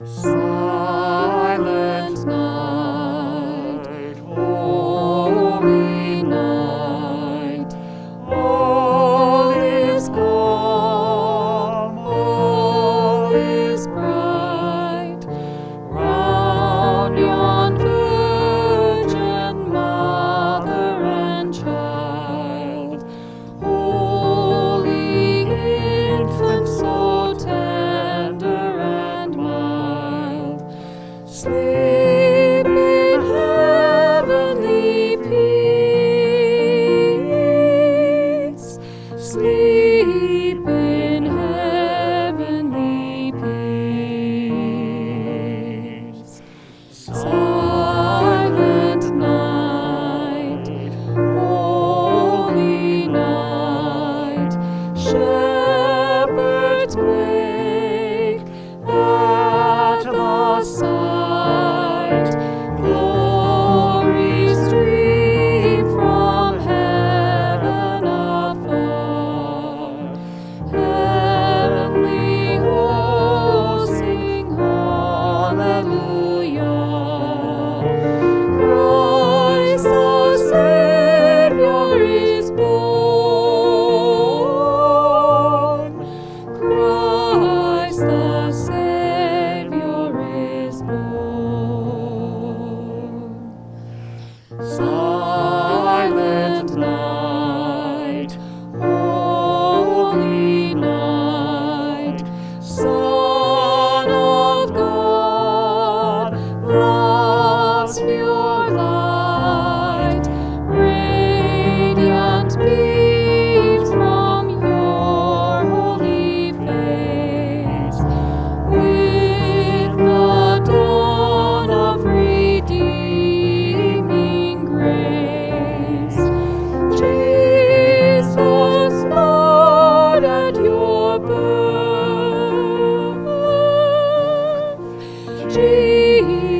Silent night, holy night, all is calm, all is bright, round yon virgin mother and child, holy infant, so tender and mild, sleep in heavenly peace, sleep in heavenly peace. Silent night, holy night, shepherds quake at the sight, glory stream from heaven afar, heavenly hosts sing hallelujah. Christ the Savior is born. Christ the Savior is born. Silent night, holy night, Son of God, love's pure light, radiant beams from your holy face, with the dawn of redeeming grace. Jesus, Lord, at your birth, Jesus,